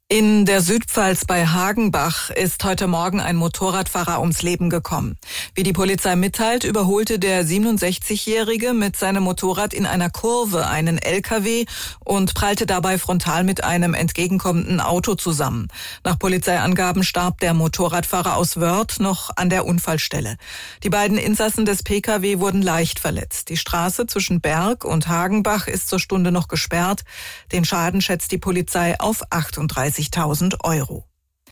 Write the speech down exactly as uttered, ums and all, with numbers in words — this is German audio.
In der Südpfalz bei Hagenbach ist heute Morgen ein Motorradfahrer ums Leben gekommen. Wie die Polizei mitteilt, überholte der siebenundsechzigjährige mit seinem Motorrad in einer Kurve einen L K W und prallte dabei frontal mit einem entgegenkommenden Auto zusammen. Nach Polizeiangaben starb der Motorradfahrer aus Wörth noch an der Unfallstelle. Die beiden Insassen des P K W wurden leicht verletzt. Die Straße zwischen Berg und Hagenbach ist zur Stunde noch gesperrt. Den Schaden schätzt die Polizei auf achtunddreißigtausend Euro.